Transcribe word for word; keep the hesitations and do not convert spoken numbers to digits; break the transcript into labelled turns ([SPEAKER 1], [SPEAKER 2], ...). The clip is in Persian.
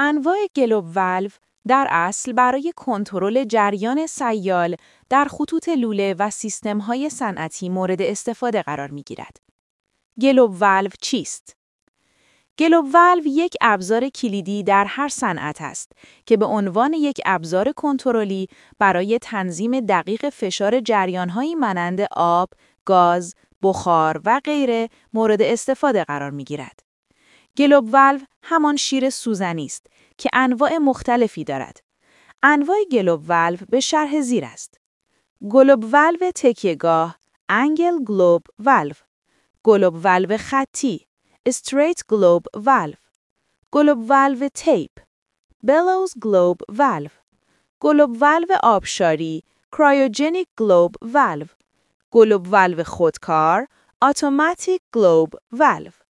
[SPEAKER 1] انواع گلوب والو در اصل برای کنترل جریان سیال در خطوط لوله و سیستم‌های صنعتی مورد استفاده قرار می‌گیرد. گلوب والو چیست؟ گلوب والو یک ابزار کلیدی در هر صنعت است که به عنوان یک ابزار کنترلی برای تنظیم دقیق فشار جریان‌هایی مانند آب، گاز، بخار و غیره مورد استفاده قرار می‌گیرد. گلوب والو همان شیر سوزنی است که انواع مختلفی دارد. انواع گلوب والو به شرح زیر است. گلوب والو تکیه‌گاه، انگل گلوب والو. گلوب والو خطی، استریت گلوب والو. گلوب والو تیپ، بلوز گلوب والو. گلوب والو آبشاری، کرایوجنیک گلوب والو. گلوب والو خودکار، اتوماتیک گلوب والو.